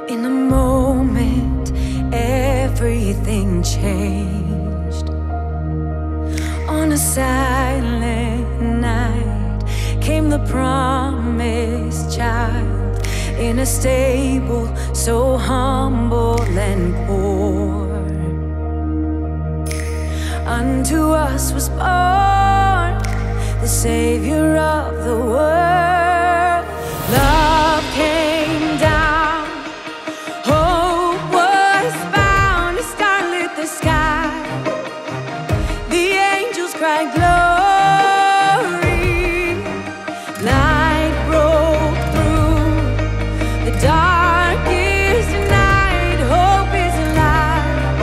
In a moment, everything changed. On a silent night came the promised child, in a stable so humble and poor. Unto us was born the Savior of the world. Love came down, hope was found, a star lit the sky. The angels cried glory, light broke through the darkest night. Hope is alive,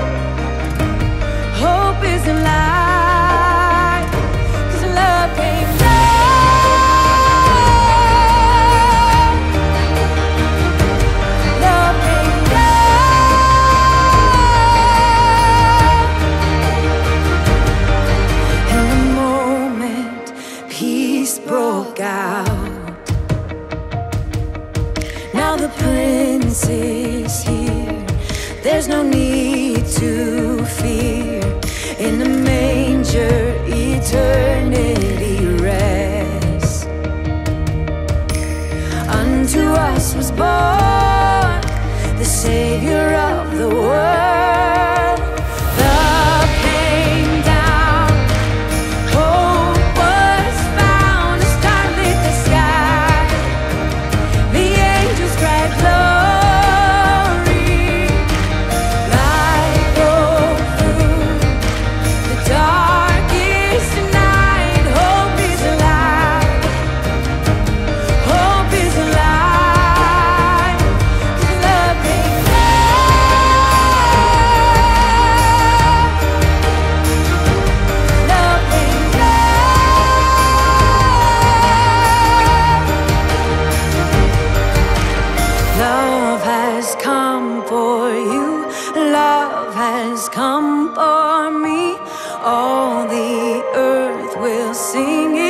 hope is alive, 'cause love came down, love came down. In the moment, peace broke out. Now the Prince is here, there's no need to fear. In the manger, eternity rests. Unto us was born the Savior of the world. Love came down, hope was found, a star lit the sky. The angels cried glory, light broke through the darkest night. Hope is alive, hope is alive, 'cause love came down, love came down. Love has come for you, love has come for me. All the earth will sing